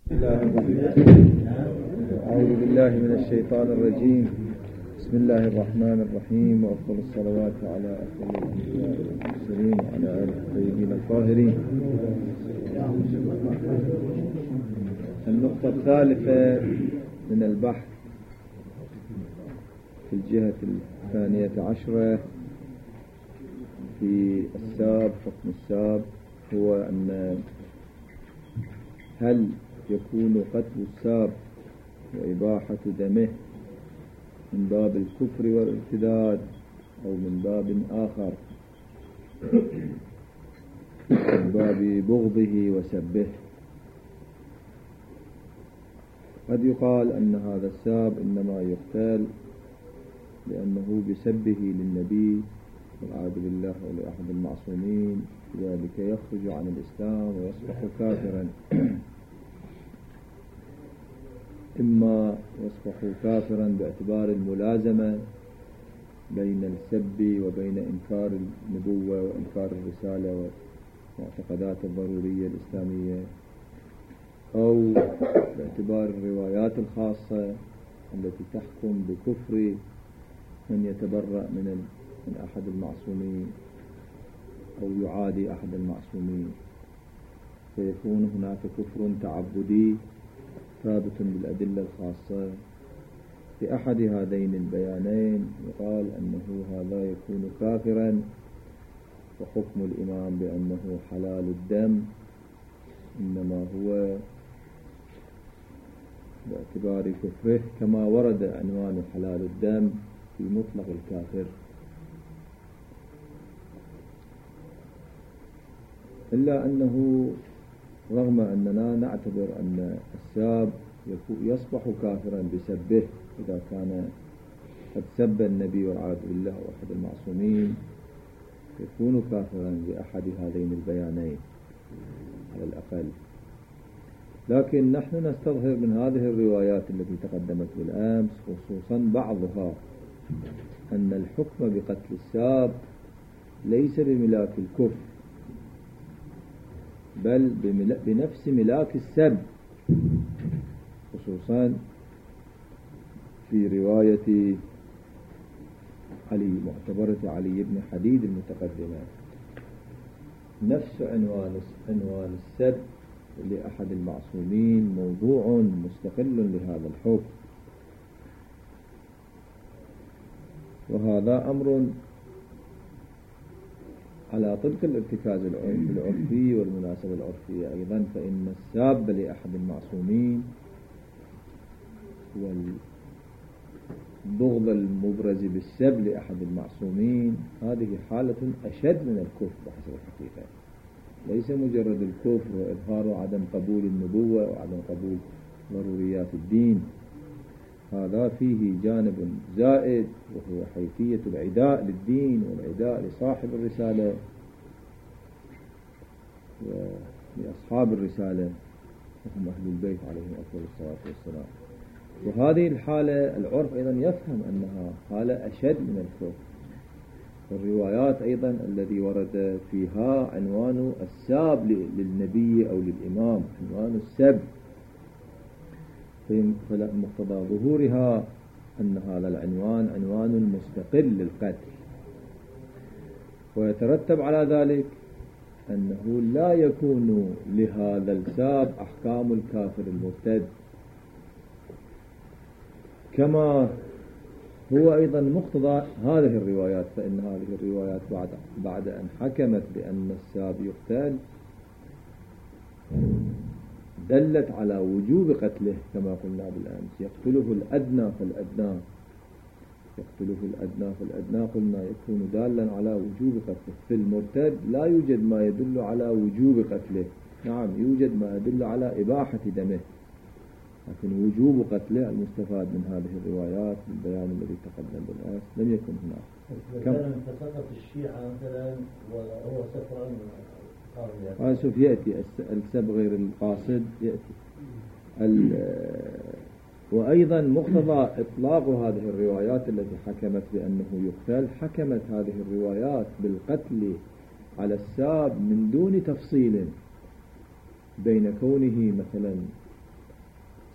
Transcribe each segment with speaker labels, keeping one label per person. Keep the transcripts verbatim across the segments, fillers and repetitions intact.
Speaker 1: أعوذ بالله من الشيطان الرجيم. بسم الله الرحمن الرحيم، وأفضل الصلوات على أفضل الأنبياء والمرسلين وعلى آله الطيبين الطاهرين. النقطة الثالثة من البحث في الجهة الثانية عشرة في الساب، حكم الساب، هو أن هل يكون قتل الساب وإباحة دمه من باب الكفر والارتداد أو من باب آخر من باب بغضه وسبه. قد يقال أن هذا الساب إنما يقتل لأنه بسبه للنبي والعياذ بالله ولأحد المعصومين، ذلك يخرج عن الإسلام ويصبح كافرا. إما يصبح كافرا باعتبار الملازمة بين السب وبين إنكار النبوة وإنكار الرسالة والمعتقدات الضرورية الإسلامية، أو باعتبار الروايات الخاصة التي تحكم بكفر من يتبرأ من من أحد المعصومين أو يعادي أحد المعصومين، فيكون هناك كفر تعبدي ثابت بالأدلة الخاصة. في أحد هذين البيانين يقال أنه هذا يكون كافرا، وحكم الإمام بأنه حلال الدم إنما هو باعتبار كفره، كما ورد عنوان حلال الدم في مطلق الكافر. إلا أنه رغم أننا نعتبر أن الساب يصبح كافرا بسبه إذا كان قد سب النبي والعياذ بالله وأحد المعصومين، يكون كافرا بأحد هذين البيانين على الأقل. لكن نحن نستظهر من هذه الروايات التي تقدمت بالأمس خصوصا بعضها أن الحكم بقتل الساب ليس بملاك الكفر، بل بنفس ملاك السب، خصوصا في رواية علي معتبرة علي بن حديد المتقدمة، نفس عنوان عنوان السب لأحد المعصومين موضوع مستقل لهذا الحكم. وهذا أمر على طبق الارتكاز العرفي والمناسبة العرفية أيضا، فإن الساب لأحد المعصومين والبغض المبرز بالسب لأحد المعصومين هذه حالة أشد من الكفر بحسب الحقيقة، ليس مجرد الكفر وإظهار عدم قبول النبوة وعدم قبول ضروريات الدين، هذا فيه جانب زائد وهو حيثية العداء للدين والعداء لصاحب الرسالة ولأصحاب الرسالة وهم أهل البيت عليهم أفضل الصلاة والسلام. وهذه الحالة العرف أيضا يفهم أنها حالة أشد من الكفر. والروايات أيضا الذي ورد فيها عنوان الساب للنبي أو للإمام، عنوان السب، فمقتضى ظهورها أن هذا العنوان عنوان مستقل للقتل، ويترتب على ذلك أنه لا يكون لهذا الساب أحكام الكافر المرتد، كما هو أيضا مقتضى هذه الروايات. فإن هذه الروايات بعد, بعد أن حكمت بأن الساب يقتل دلت على وجوب قتله، كما قلنا بالأمس، يقتله الأدنى فالأدنى يقتله الأدنى فالأدنى قلنا يكون دالا على وجوب قتله. في المرتد لا يوجد ما يدل على وجوب قتله، نعم يوجد ما يدل على إباحة دمه، لكن وجوب قتله المستفاد من هذه الروايات بالبيان الذي تقدم بالأمس لم يكن هناك.
Speaker 2: كم فسقط الشيعة مثلا وهو سفرا
Speaker 1: هذا سوف يأتي السب غير القاصد يأتي. وأيضا مقتضى إطلاق هذه الروايات التي حكمت بأنه يقتل، حكمت هذه الروايات بالقتل على الساب من دون تفصيل بين كونه مثلا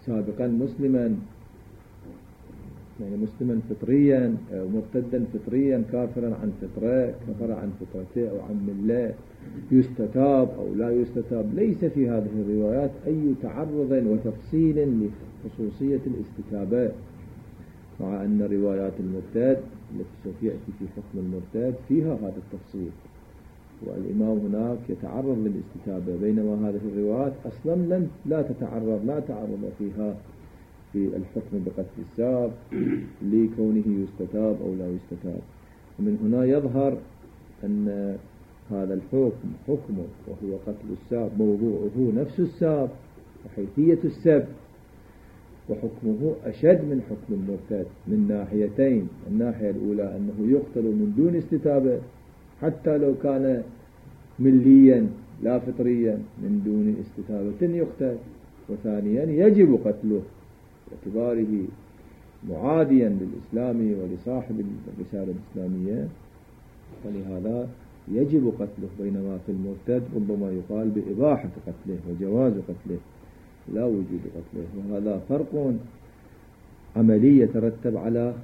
Speaker 1: سابقا مسلما، يعني مسلما فطريا، مرتدا فطريا، كافرا عن فطرة، كفر عن فطرته أو عن ملة، يستتاب أو لا يستتاب. ليس في هذه الروايات أي تعرض وتفصيل لخصوصية الاستتابة، مع أن روايات المرتد التي سوف يأتي في حكم المرتد فيها هذا التفصيل، والإمام هناك يتعرض للاستتابة، بينما هذه الروايات أصلا لن لا تتعرض لا تعرض فيها في الحكم بقتل الساب لكونه يستتاب أو لا يستتاب. ومن هنا يظهر أن هذا الحكم حكمه وهو قتل الساب موضوعه نفس الساب وحيثية السب، وحكمه أشد من حكم المرتد من ناحيتين. الناحية الأولى أنه يقتل من دون استتابة حتى لو كان مليا لا فطريا، من دون استتابة يقتل. وثانيا يجب قتله باعتباره معاديا للإسلام ولصاحب الرسالة الإسلامية، ولهذا يجب قتله. بينما في المرتد ربما يقال بإباحة قتله وجواز قتله لا وجود قتله، وهذا فرق عملي يترتب على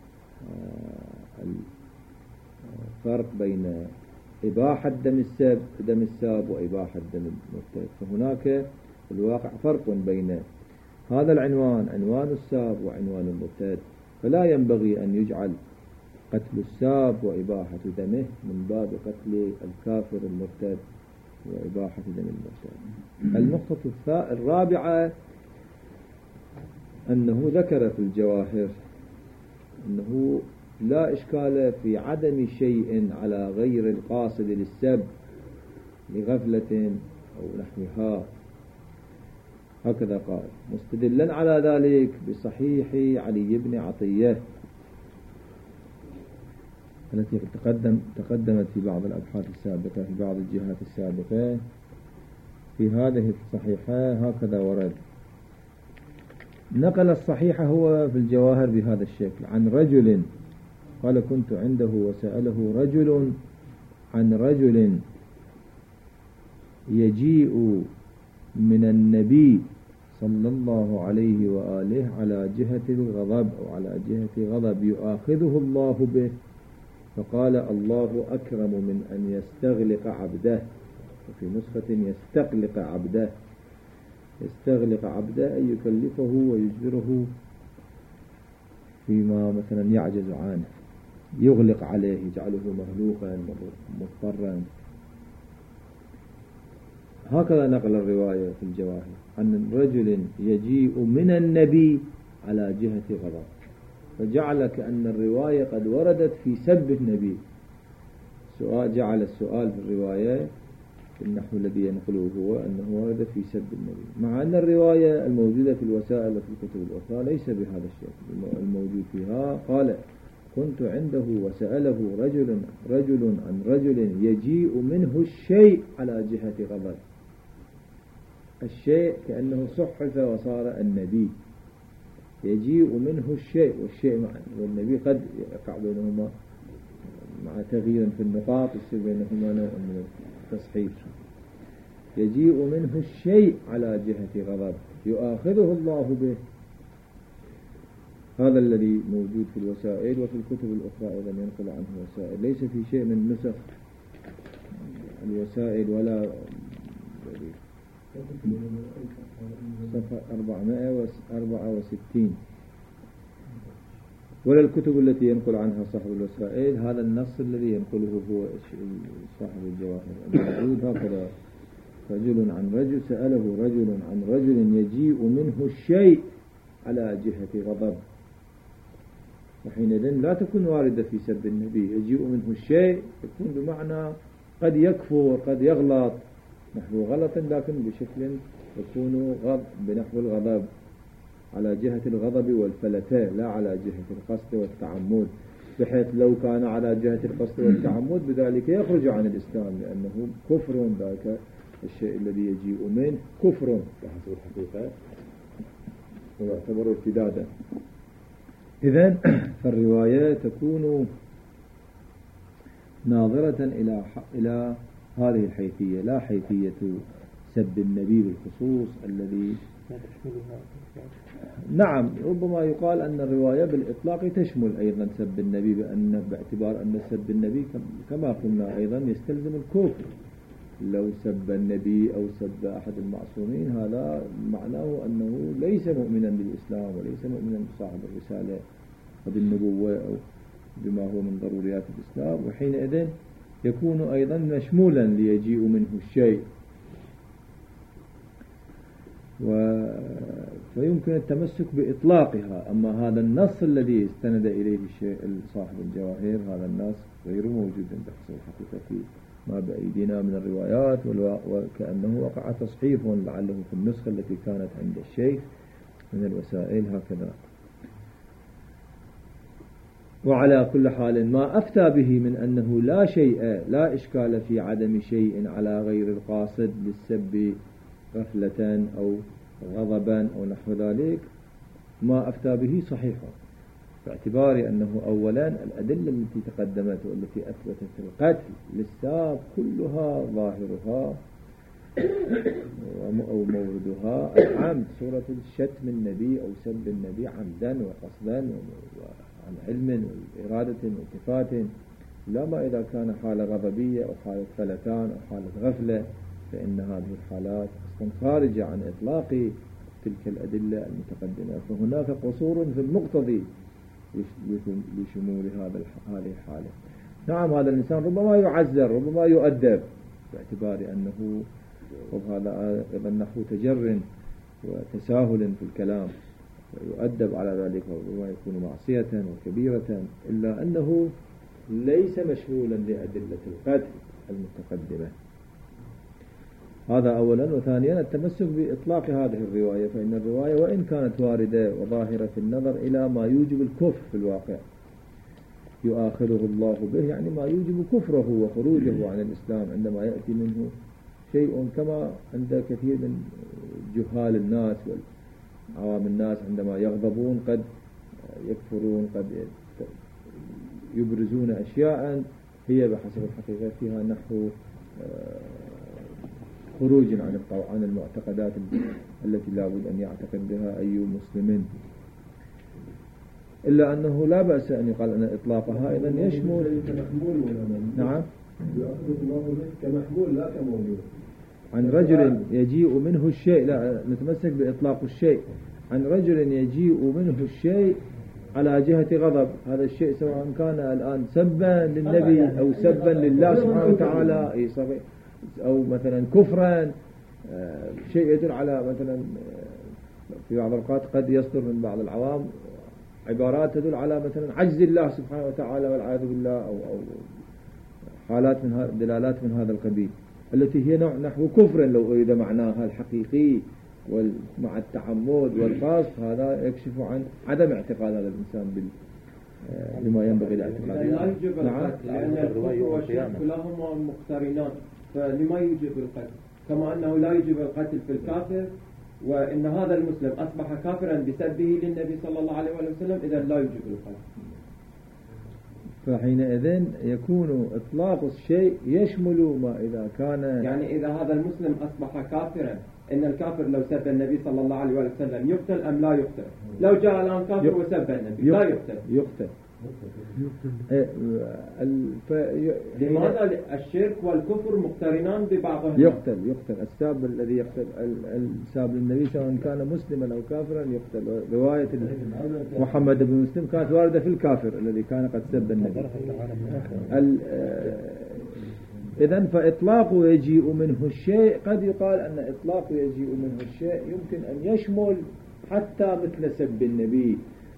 Speaker 1: الفرق بين إباحة دم الساب دم الساب وإباحة دم المرتد. فهناك في الواقع فرق بين هذا العنوان عنوان الساب وعنوان المرتد، فلا ينبغي أن يجعل قتل الساب وإباحة دمه من باب قتل الكافر المرتد وإباحة دم المرتد. النقطة الرابعة أنه ذكر في الجواهر أنه لا إشكال في عدم شيء على غير القاصد للسب لغفلة أو نحوها، هكذا قال، مستدلا على ذلك بصحيح علي بن عطية التي تقدم تقدمت في بعض الأبحاث السابقة في بعض الجهات السابقة. في هذه الصحيحة هكذا ورد، نقل الصحيحة هو في الجواهر بهذا الشكل عن رجل قال كنت عنده وسأله رجل عن رجل يجيء من النبي صلى الله عليه وآله على جهة الغضب أو على جهة غضب يؤاخذه الله به، فقال الله أكرم من أن يستغلق عبده، وفي نسخة يستقلق عبده. يستغلق عبده أن يكلفه ويجبره فيما مثلا يعجز عنه، يغلق عليه يجعله مغلوقا مضطرا. هكذا نقل الرواية في الجواهر عن رجل يجيء من النبي على جهة غضب، فجعل كأن الرواية قد وردت في سب النبي. سؤال جعل السؤال في الرواية النحو الذي ينقله هو أنه ورد في سب النبي، مع أن الرواية الموجودة في الوسائل وفي الكتب الأخرى ليس بهذا الشكل. الموجود فيها قال كنت عنده وسأله رجل رجل عن رجل يجيء منه الشيء على جهة غضب. الشيء كأنه صحف وصار النبي، يجيء منه الشيء والشيء معا، والنبي قد يقع بينهما مع تغيير في النقاط يصير بينهما نوع من التصحيف. يجيء منه الشيء على جهة غضب يؤاخذه الله به. هذا الذي موجود في الوسائل وفي الكتب الأخرى أيضا ينقل عنه وسائل، ليس في شيء من نسخ الوسائل ولا صفحة أربعمائة وأربعة وستين ولا الكتب التي ينقل عنها صاحب الوسائل. هذا النص الذي ينقله هو صاحب الجواهر الموجود هكذا: رجل عن رجل سأله رجل عن رجل يجيء منه الشيء على جهة غضب. وحينئذ لا تكون واردة في سب النبي يجيء منه الشيء، يكون بمعنى قد يكفر قد يغلط نحو غلط، لكن بشكل يكون غضب بنحو الغضب على جهة الغضب والفلتة لا على جهة القصد والتعمد، بحيث لو كان على جهة القصد والتعمد بذلك يخرج عن الإسلام، لأنه كفر ذاك الشيء الذي يجيء منه كفر بحسب الحقيقة ويعتبر ارتدادا. إذن فالرواية تكون ناظرة إلى إلى هذه الحيثية، لا حيثية سب النبي بالخصوص الذي نعم، ربما يقال أن الرواية بالإطلاق تشمل أيضا سب النبي، بأن باعتبار أن سب النبي كما قلنا أيضا يستلزم الكفر. لو سب النبي أو سب أحد المعصومين هذا معناه أنه ليس مؤمنا بالإسلام وليس مؤمنا بصاحب الرسالة وبالنبوة أو بما هو من ضروريات الإسلام، وحينئذ يكون أيضا مشمولا ليجيء منه الشيء، و فيمكن التمسك بإطلاقها. أما هذا النص الذي استند إليه الشيء صاحب الجواهر هذا النص غير موجود بحسب الحقيقة في ما بأيدينا من الروايات، وكأنه وقع تصحيف لعله في النسخة التي كانت عند الشيخ من الوسائل هكذا. وعلى كل حال ما أفتى به من أنه لا شيء لا إشكال في عدم شيء على غير القاصد للسب غفلة أو غضبا أو نحو ذلك، ما أفتى به صحيح، باعتبار أنه أولا الأدلة التي تقدمت والتي أثبتت القتل للساب كلها ظاهرها أو موردها العمد، صورة الشتم النبي أو سب النبي عمدا وقصدا وعن علم وإرادة والتفات، لا ما إذا كان حالة غضبية أو حالة فلتان أو حالة غفلة، فإن هذه الحالات أصلا خارجة عن إطلاق تلك الأدلة المتقدمة، فهناك قصور في المقتضي لشمول هذا هذه الحالة. نعم، هذا الإنسان ربما يعذر ربما يؤدب باعتبار أنه وهذا أيضا نحو تجر وتساهل في الكلام ويؤدب على ذلك، وربما يكون معصية وكبيرة، إلا أنه ليس مشمولا لأدلة القتل المتقدمة. هذا أولا. وثانيا التمسك بإطلاق هذه الرواية، فإن الرواية وإن كانت واردة وظاهرة في النظر إلى ما يوجب الكفر في الواقع يؤاخذه الله به، يعني ما يوجب كفره وخروجه عن الإسلام عندما يأتي منه شيء، كما عند كثير من جهال الناس وعوام الناس عندما يغضبون قد يكفرون، قد يبرزون أشياء هي بحسب الحقيقة فيها نحو خروج عن عن المعتقدات التي لا بد أن يعتقد بها أي مسلم، إلا أنه لا بأس أن يقال أن إطلاقها أيضا يشمل نعم
Speaker 2: كمحمول لا كموجود
Speaker 1: عن رجل يجيء منه الشيء، لا نتمسك بإطلاق الشيء عن رجل يجيء منه الشيء على جهة غضب. هذا الشيء سواء كان الآن سبا للنبي أو سبا لله سبحانه وتعالى أو مثلا كفرا، شيء يدل على مثلا في بعض الأوقات قد يصدر من بعض العوام عبارات تدل على مثلا عجز الله سبحانه وتعالى والعياذ بالله، أو أو حالات من دلالات من هذا القبيل التي هي نوع نحو كفر لو أريد معناها الحقيقي، ومع التعمد والقصد هذا يكشف عن عدم اعتقاد هذا الإنسان بال بما ينبغي الاعتقاد.
Speaker 3: لا يوجب القتل لأن الكفر والشرك كلاهما مقترنان، فلما يوجب القتل؟ كما أنه لا يوجب القتل في الكافر، وإن هذا المسلم أصبح كافرا بسبه للنبي صلى الله عليه وسلم، إذا لا يوجب القتل.
Speaker 1: فحينئذ يكون إطلاق الشيء يشمل ما إذا كان،
Speaker 3: يعني إذا هذا المسلم أصبح كافرا، إن الكافر لو سب النبي صلى الله عليه وسلم يقتل أم لا يقتل؟ لو جاء الآن كافر وسب النبي لا يقتل
Speaker 1: يقتل
Speaker 3: لماذا الشرك والكفر مقترنان ببعضهم؟
Speaker 1: يقتل يقتل الساب الذي يقتل الساب للنبي سواء كان مسلما أو كافرا يقتل. رواية محمد بن مسلم كانت واردة في الكافر الذي كان قد سب النبي. إذن فإطلاق يجيء منه الشيء قد يقال أن إطلاق يجيء منه الشيء يمكن أن يشمل حتى مثل سب النبي،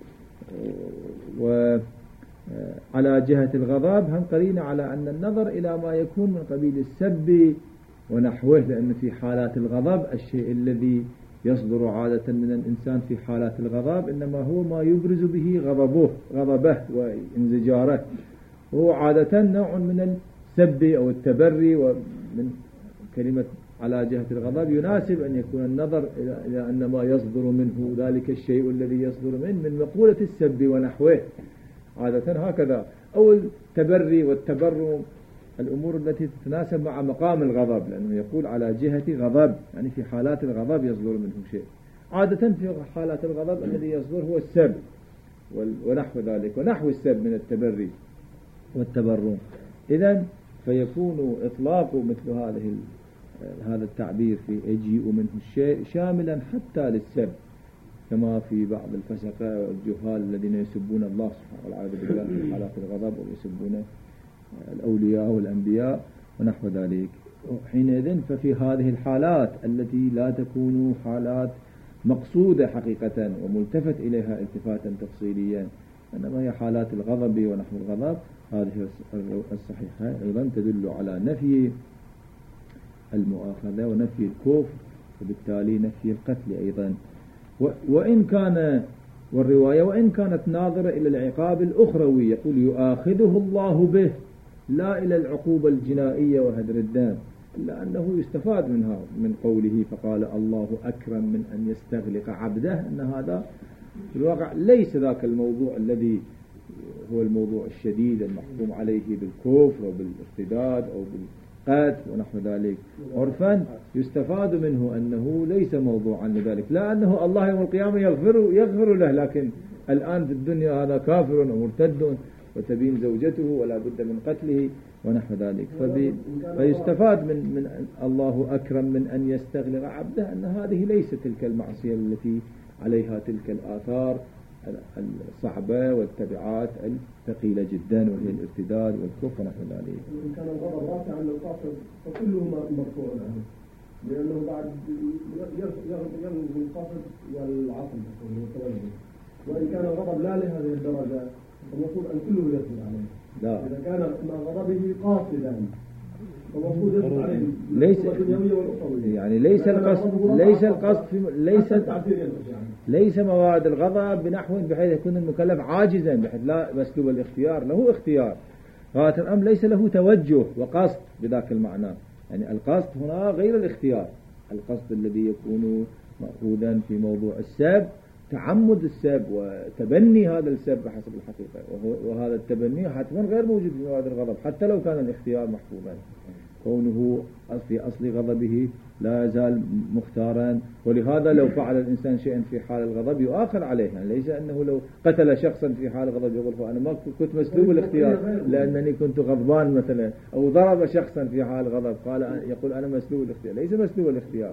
Speaker 1: وعلى جهة الغضب هم قرينا على أن النظر إلى ما يكون من قبيل السب ونحوه، لأن في حالات الغضب الشيء الذي يصدر عادة من الإنسان في حالات الغضب إنما هو ما يبرز به غضبه غضبه وانزجاره، وهو عادة نوع من السب أو التبري، ومن كلمة على جهة الغضب يناسب أن يكون النظر إلى أن ما يصدر منه ذلك الشيء الذي يصدر منه من مقولة السب ونحوه عادة هكذا، أو التبري والتبرم، الأمور التي تتناسب مع مقام الغضب، لأنه يقول على جهة غضب يعني في حالات الغضب يصدر منه شيء. عادة في حالات الغضب الذي يصدر هو السب ونحو ذلك، ونحو السب من التبري والتبرم. إذن فيكون إطلاق مثل هذه هذا التعبير في يجيء منه الشيء شاملا حتى للسب، كما في بعض الفسقة والجهال الذين يسبون الله سبحانه والعياذ بالله في حالات الغضب، ويسبون الأولياء والأنبياء ونحو ذلك. حينئذ ففي هذه الحالات التي لا تكون حالات مقصودة حقيقة وملتفت إليها التفاتا تفصيليا، إنما هي حالات الغضب ونحو الغضب، هذه الصحيحة أيضا تدل على نفي المؤاخذة ونفي الكفر، وبالتالي نفي القتل أيضا. وإن كان والرواية وإن كانت ناظرة إلى العقاب الأخروي، يقول يؤاخذه الله به، لا إلى العقوبة الجنائية وهدر الدم، إلا أنه يستفاد منها من قوله فقال الله أكرم من أن يستغلق عبده، أن هذا في الواقع ليس ذاك الموضوع الذي هو الموضوع الشديد المحكوم عليه بالكفر أو بالارتداد أو بالقتل ونحو ذلك. عرفا يستفاد منه أنه ليس موضوعا لذلك، لا أنه الله يوم القيامة يغفر, يغفر له، لكن الآن في الدنيا هذا كافر ومرتد وتبين زوجته ولا بد من قتله ونحو ذلك. فيستفاد من, من الله أكرم من أن يستغلق عبده، أن هذه ليست تلك المعصية التي عليها تلك الآثار الصعبة والتبعات الثقيلة جدا، وهي الارتداد والكفر ونحو ذلك.
Speaker 4: إن كان الغضب رافعا للقاصد فكله مرفوع عنه، لأنه بعد يغضب القاصد والعصم، وإن كان الغضب لا لهذه الدرجة فالمفروض أن كله يصبر عليه.
Speaker 1: لا.
Speaker 4: إذا كان مع غضبه قاصدا فالمفروض يصبر عليه.
Speaker 1: ليس يعني ليس القصد ليس القصد ليس ليس مواد الغضب بنحو بحيث يكون المكلف عاجزا بحيث لا مسلوب الاختيار، له اختيار، غاية الأمر ليس له توجه وقصد بذاك المعنى. يعني القصد هنا غير الاختيار، القصد الذي يكون مأخوذا في موضوع السب تعمد السب وتبني هذا السب بحسب الحقيقة، وهذا التبني حتما غير موجود في مواد الغضب حتى لو كان الاختيار محفوظا، كونه في أصل غضبه لا يزال مختارا. ولهذا لو فعل الإنسان شيئا في حال الغضب يؤاخذ عليه، يعني ليس أنه لو قتل شخصا في حال الغضب يقول فأنا ما كنت مسلوب الاختيار لأنني كنت غضبان مثلا، أو ضرب شخصا في حال الغضب قال يقول أنا مسلوب الاختيار، ليس مسلوب الاختيار،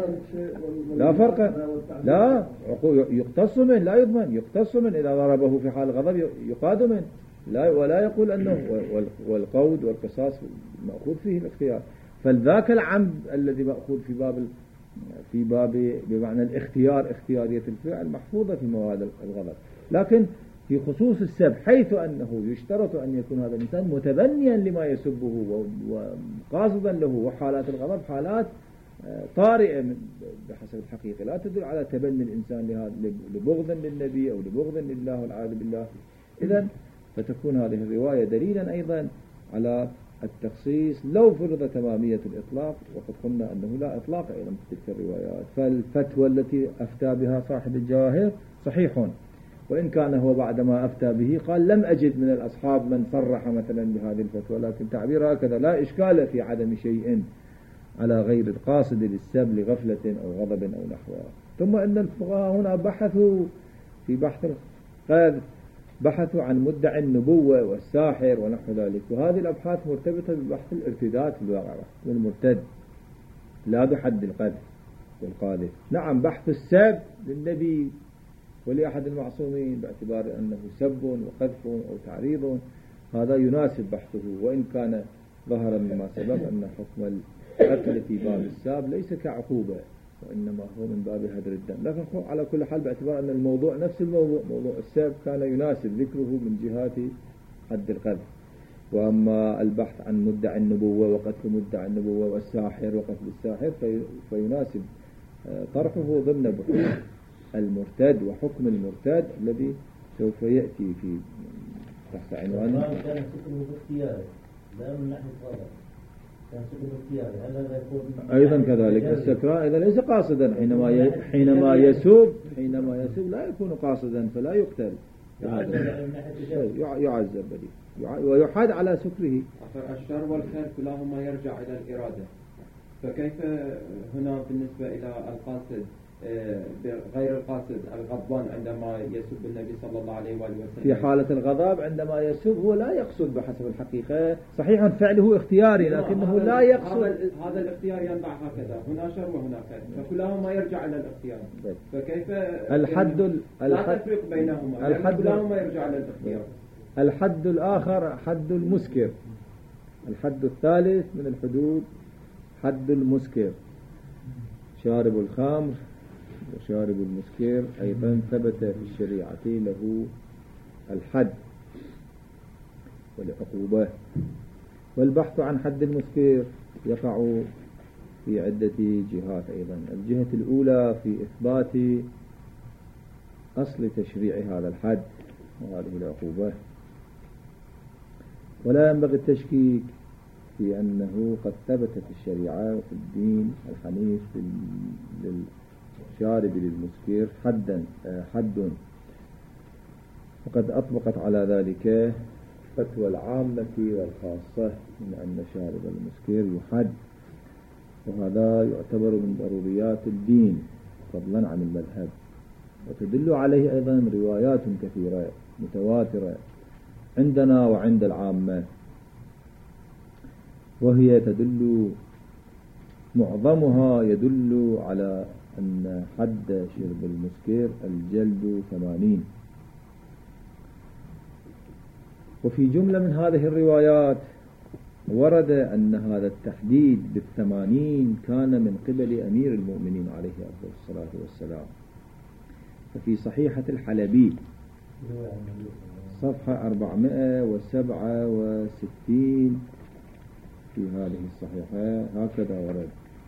Speaker 1: لا فرق، لا يقتص منه، لا يضمن، يقتص منه إذا ضربه في حال الغضب يقاد منه، لا ولا يقول أنه والقود والقصاص مأخوذ فيه الاختيار. فذاك العمد الذي مأخوذ في باب في باب بمعنى الاختيار، اختيارية الفعل محفوظة في مواد الغضب. لكن في خصوص السب حيث أنه يشترط أن يكون هذا الإنسان متبنيا لما يسبه وقاصدا له، وحالات الغضب حالات طارئة بحسب الحقيقة لا تدل على تبني الإنسان لبغض للنبي أو لبغض لله والعياذ بالله. إذن فتكون هذه الرواية دليلا أيضا على التخصيص لو فرض تمامية الإطلاق، وقد قلنا أنه لا إطلاق أيضا في تلك الروايات. فالفتوى التي أفتى بها صاحب الجواهر صحيح، وإن كان هو بعدما أفتى به قال لم أجد من الأصحاب من صرح مثلا بهذه الفتوى، لكن تعبير هكذا لا إشكال في عدم شيء على غير القاصد للسب لغفلة أو غضب أو نحوها. ثم أن الفقهاء هنا بحثوا في بحث القاذف، بحثوا عن مدعي النبوة والساحر ونحو ذلك، وهذه الأبحاث مرتبطة ببحث الارتداد في الواقع والمرتد، لا بحد القذف والقاذف. نعم بحث السب للنبي ولأحد المعصومين باعتبار أنه سب وقذف أو تعريض، هذا يناسب بحثه، وإن كان ظهر مما سبق أن حكم القتل في باب الساب ليس كعقوبة، وإنما هو من باب هدر الدم. لكن على كل حال باعتبار أن الموضوع نفس الموضوع، موضوع السب كان يناسب ذكره من جهة حد القذف. وأما البحث عن مدعي النبوة وقتل مدعي النبوة والساحر وقتل الساحر في في طرحه ضمن بحوث المرتد وحكم المرتد الذي سوف يأتي في تحت عنوان
Speaker 2: كان سكنه باختياره لا من ناحية غضب، كان سكنه باختياره، هل هذا يكون
Speaker 1: أيضا كذلك السكران إذا ليس قاصدا، حينما حينما يسوب حينما يسوب لا يكون قاصدا فلا يقتل، يعذب ويحاد على سكره.
Speaker 3: الشر والخير كلاهما يرجع إلى الإرادة، فكيف هنا بالنسبة إلى القاصد غير القاصد الغضبان عندما يسب النبي صلى الله عليه وآله وسلم.
Speaker 1: في حالة الغضب عندما يسب هو لا يقصد بحسب الحقيقة، صحيح فعله اختياري لكنه لا يقصد.
Speaker 3: هذا الاختيار ينبع هكذا، هنا شر وهنا خير، فكلاهما يرجع إلى الاختيار. فكيف
Speaker 1: الحد
Speaker 3: لا تفرق بينهما؟ الحد كلاهما يرجع إلى الاختيار.
Speaker 1: الحد الآخر حد المسكر. الحد الثالث من الحدود حد المسكر. شارب الخمر وشارب المسكر أيضا ثبت في الشريعة له الحد والعقوبة. والبحث عن حد المسكر يقع في عدة جهات أيضا. الجهة الأولى في إثبات أصل تشريع هذا الحد وهذه العقوبة، ولا ينبغي التشكيك في أنه قد ثبت في الشريعة وفي الدين الحنيف للشارب للمسكر حدا حد، وقد أطبقت على ذلك فتوى العامة والخاصة من أن شارب المسكر يحد، وهذا يعتبر من ضروريات الدين فضلا عن المذهب. وتدل عليه أيضا روايات كثيرة متواترة عندنا وعند العامة، وهي تدل معظمها يدل على أن حد شرب المسكر الجلد ثمانين. وفي جملة من هذه الروايات ورد أن هذا التحديد بالثمانين كان من قبل أمير المؤمنين عليه أفضل الصلاة والسلام. ففي صحيحة الحلبي صفحة أربعمائة وسبعة وستين في هذه الصحيحة هكذا ورد.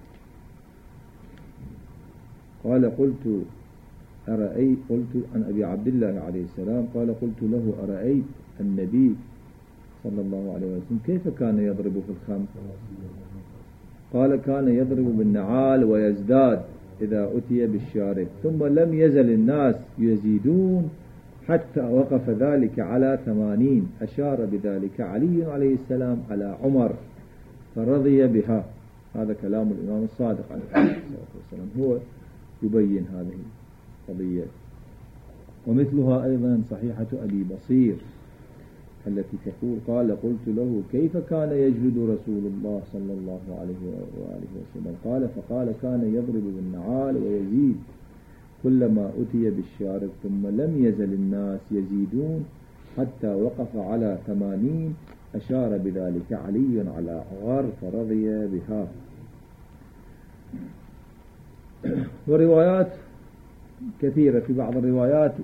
Speaker 1: قال قلت أرأيت قلت عن أبي عبد الله عليه السلام قال قلت له أرأيت النبي صلى الله عليه وسلم كيف كان يضرب في الخمر؟ قال كان يضرب بالنعال ويزداد إذا أتي بالشارب، ثم لم يزل الناس يزيدون حتى وقف ذلك على ثمانين. أشار بذلك علي عليه السلام على عمر فرضي بها. هذا كلام الإمام الصادق عليه الصلاة والسلام، هو يبين هذه القضية. ومثلها أيضا صحيحة أبي بصير التي تقول قال قلت له كيف كان يجلد رسول الله صلى الله عليه وآله وسلم؟ قال فقال كان يضرب بالنعال ويزيد كلما أتي بالشارب، ثم لم يزل الناس يزيدون حتى وقف على ثمانين. أشار بذلك علي على عمر فرضي بها. وروايات كثيرة. في بعض الروايات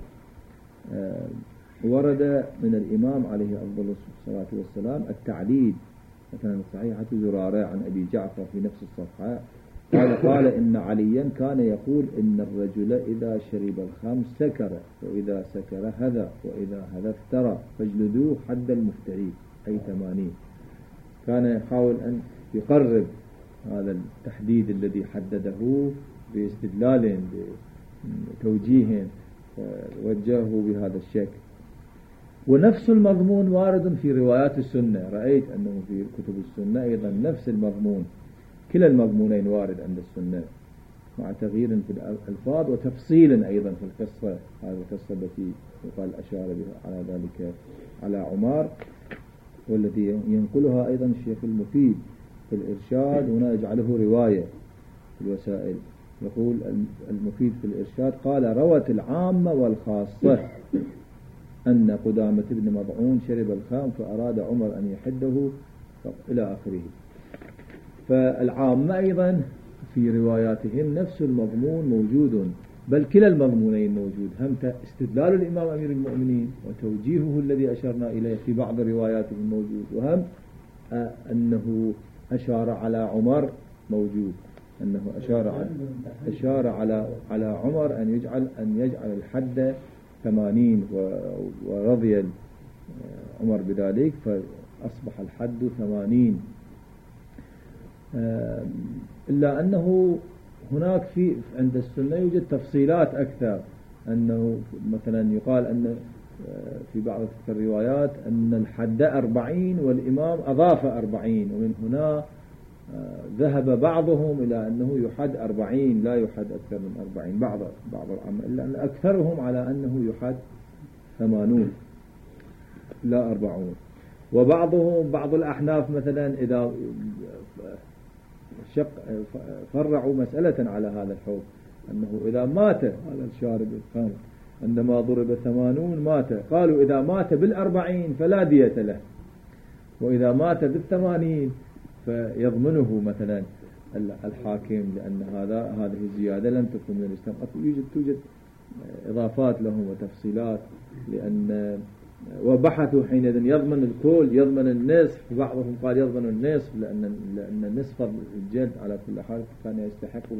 Speaker 1: ورد من الإمام عليه أفضل الصلاة والسلام التعليل، مثلا صحيحة زرارة عن أبي جعفر في نفس الصفحة قال قال إن عليا كان يقول إن الرجل إذا شرب الخمر سكر، وإذا سكر هذا، وإذا هذا افترى فاجلدوه حد المفتري، أي ثمانين. كان يحاول أن يقرب هذا التحديد الذي حدده باستدلال بتوجيه وجهه بهذا الشكل. ونفس المضمون وارد في روايات السنة. رأيت أنه في كتب السنة أيضا نفس المضمون، كلا المضمونين وارد عند السنة مع تغيير في الألفاظ وتفصيل أيضا في القصة. هذه القصة التي يقال أشار بها على ذلك على عمر، والذي ينقلها أيضا الشيخ المفيد في الإرشاد، هنا يجعله رواية في الوسائل. يقول المفيد في الإرشاد قال روت العامة والخاصة أن قدامة بن مضعون شرب الخام فأراد عمر أن يحده إلى آخره. فالعامة أيضا في رواياتهم نفس المضمون موجود، بل كلا المضمونين موجود، هم استدلال الإمام أمير المؤمنين وتوجيهه الذي أشرنا إليه في بعض رواياته موجود، وهم أنه أشار على عمر موجود، أنه أشار على أشار على على عمر أن يجعل أن يجعل الحد ثمانين، ورضي عمر بذلك فأصبح الحد ثمانين. إلا أنه هناك في عند السنة يوجد تفصيلات أكثر، أنه مثلا يقال أن في بعض الروايات أن الحد أربعين والإمام أضاف أربعين، ومن هنا ذهب بعضهم إلى أنه يحد أربعين، لا يحد أكثر من أربعين، بعض بعض العامة، إلا أن أكثرهم على أنه يحد ثمانون لا أربعون. وبعضهم بعض الأحناف مثلا إذا شق فرعوا مسألة على هذا الحكم، أنه إذا مات هذا الشارب الخمر عندما ضرب ثمانون مات، قالوا إذا مات بالأربعين فلا دية له، وإذا مات بالثمانين فيضمنه مثلا الحاكم، لأن هذا هذه الزيادة لم تكن من الإسلام. يوجد توجد إضافات لهم وتفصيلات، لأن وبحثوا حينئذ يضمن الكل، يضمن النصف، بعضهم قال يضمن النصف لأن لأن نصف الجلد على كل حال كان يستحقه.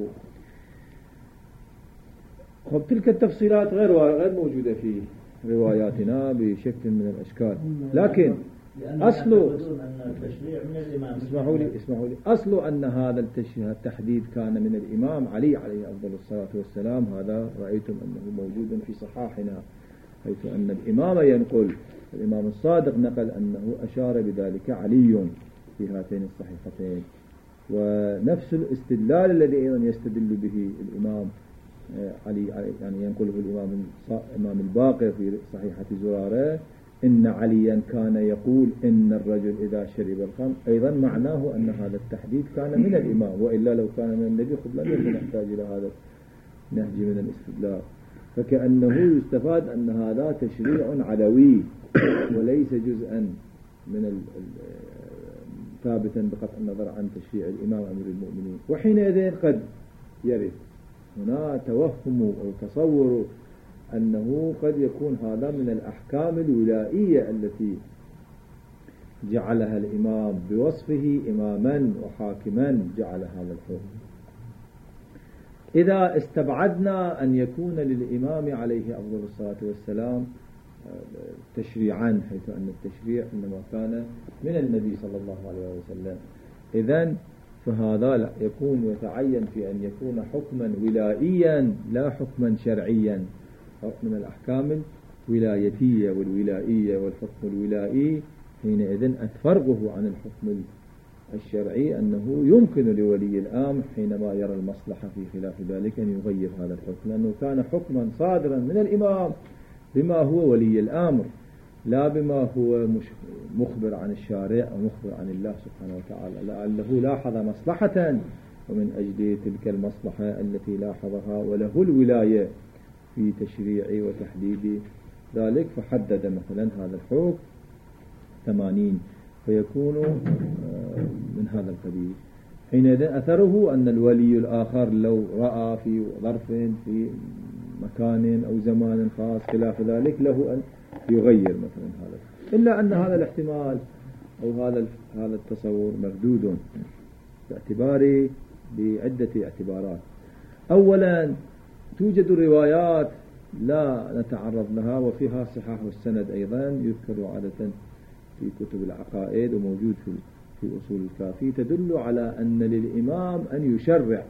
Speaker 1: خب تلك التفصيلات غير غير موجودة في رواياتنا بشكل من الأشكال، لكن أصل اسمحوا لي اسمحوا لي أصل أن هذا التحديد كان من الإمام علي عليه أفضل الصلاة والسلام. هذا رأيتم أنه موجود في صحاحنا، حيث أن الإمام ينقل، الإمام الصادق نقل أنه أشار بذلك علي في هاتين الصحيفتين. ونفس الاستدلال الذي أيضا يستدل به الإمام علي يعني ينقله الإمام الإمام الباقر في صحيحة زرارة، إن عليا كان يقول إن الرجل إذا شرب الخمر، أيضا معناه أن هذا التحديد كان من الإمام، وإلا لو كان من النبي خب لم يكن يحتاج إلى هذا النهج من الاستدلال. فكأنه يستفاد أن هذا تشريع علوي وليس جزءا من ثابتا بقطع النظر عن تشريع الإمام أمير المؤمنين. وحينئذ قد يرد هنا توهم أو تصور أنه قد يكون هذا من الأحكام الولائية التي جعلها الإمام بوصفه إماما وحاكما، جعل هذا الحكم. إذا استبعدنا أن يكون للإمام عليه أفضل الصلاة والسلام تشريعا، حيث أن التشريع إنما كان من النبي صلى الله عليه وسلم، إذن فهذا لا يكون يتعين في أن يكون حكما ولائيا لا حكما شرعيا، من الأحكام الولايتية والولائية. والحكم الولائي حينئذ أتفرغه عن الحكم الشرعي، أنه يمكن لولي الأمر حينما يرى المصلحة في خلاف ذلك أن يغير هذا الحكم، لأنه كان حكما صادرا من الإمام بما هو ولي الأمر، لا بما هو مخبر عن الشارع أو مخبر عن الله سبحانه وتعالى، لعله لاحظ مصلحة ومن أجل تلك المصلحة التي لاحظها وله الولاية في تشريع وتحديد ذلك، فحدد مثلا هذا الحكم ثمانين، فيكون من هذا القبيل. حينئذ أثره أن الولي الآخر لو رأى في ظرف في مكان أو زمان خاص خلاف ذلك له أن يغير مثلا هذا، إلا أن هذا الاحتمال أو هذا هذا التصور مردود باعتبار بعدة اعتبارات. أولا توجد روايات لا نتعرض لها وفيها صحاح السند أيضا، يذكر عادة في كتب العقائد وموجود في في أصول الكافي، تدل على أن للإمام أن يشرع،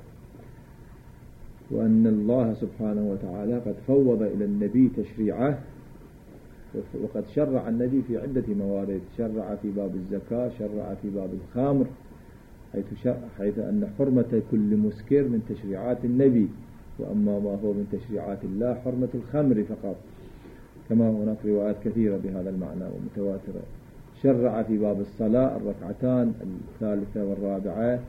Speaker 1: وأن الله سبحانه وتعالى قد فوض إلى النبي تشريعه، وقد شرع النبي في عدة موارد، شرع في باب الزكاة، شرع في باب الخمر، حيث, حيث أن حرمة كل مسكر من تشريعات النبي، وأما ما هو من تشريعات الله حرمة الخمر فقط، كما هناك روايات كثيرة بهذا المعنى ومتواترة. شرع في باب الصلاة الركعتان الثالثة والرابعة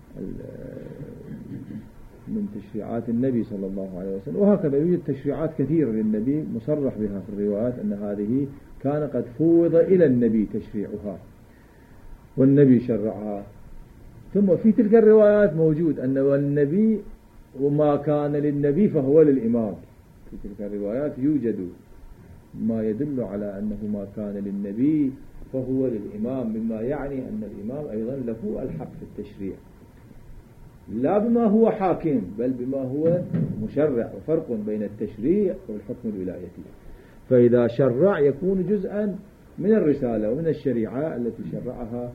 Speaker 1: من تشريعات النبي صلى الله عليه وسلم، وهكذا يوجد تشريعات كثيرة للنبي مصرح بها في الروايات أن هذه كان قد فوض إلى النبي تشريعها والنبي شرعها. ثم في تلك الروايات موجود أن النبي وما كان للنبي فهو للإمام، في تلك الروايات يوجد ما يدل على أنه ما كان للنبي فهو للإمام، مما يعني أن الإمام أيضا له الحق في التشريع، لا بما هو حاكم بل بما هو مشرع، وفرق بين التشريع والحكم الولايتي. فإذا شرع يكون جزءا من الرسالة ومن الشريعة التي شرعها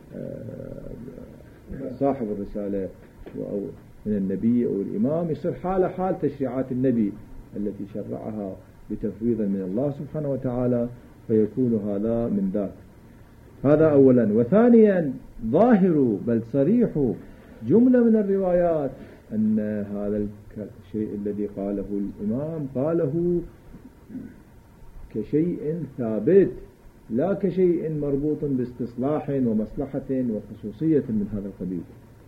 Speaker 1: صاحب الرسالة أو من النبي أو الإمام، يصير حال حال تشريعات النبي التي شرعها بتفويض من الله سبحانه وتعالى، فيكون هذا من ذاك. هذا أولا. وثانيا ظاهر بل صريح جملة من الروايات أن هذا الشيء الذي قاله الإمام قاله كشيء ثابت لا كشيء مربوط باستصلاح ومصلحة وخصوصية من هذا القبيل.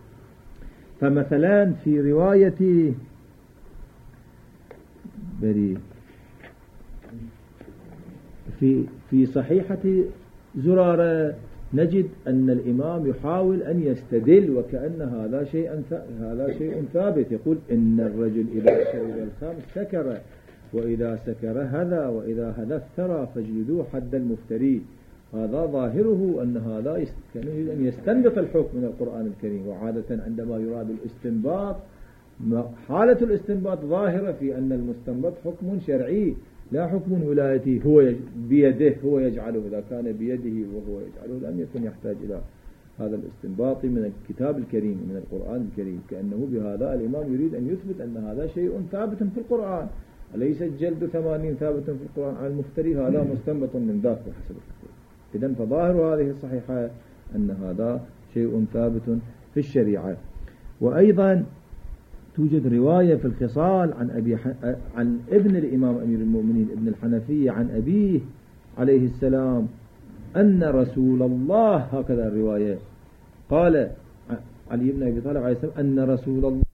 Speaker 1: فمثلا في رواية بري في في صحيحة زرارة نجد أن الإمام يحاول أن يستدل وكأن هذا شيء هذا شيء ثابت. يقول إن الرجل إذا شرب الخمر سكر وإذا سكر هذا وإذا هذا افترى فاجلدوه حد المفتري. هذا ظاهره أن هذا كان يريد أن يستنبط الحكم من القرآن الكريم. وعادة عندما يراد الاستنباط حالة الاستنباط ظاهرة في أن المستنبط حكم شرعي لا حكم ولايتي هو بيده هو يجعله. إذا كان بيده وهو يجعله لم يكن يحتاج إلى هذا الاستنباط من الكتاب الكريم من القرآن الكريم. كأنه بهذا الإمام يريد أن يثبت أن هذا شيء ثابت في القرآن. أليس الجلد ثمانين ثابت في القرآن على المفتري؟ هذا مستنبط من ذاك بحسب الكتاب. إذن فظاهر هذه الصحيحة أن هذا شيء ثابت في الشريعة. وأيضا توجد رواية في الخصال عن أبي ح... عن ابن الإمام أمير المؤمنين ابن الحنفية عن أبيه عليه السلام أن رسول الله هكذا الرواية قال علي بن أبي طالب عليه السلام أن رسول الله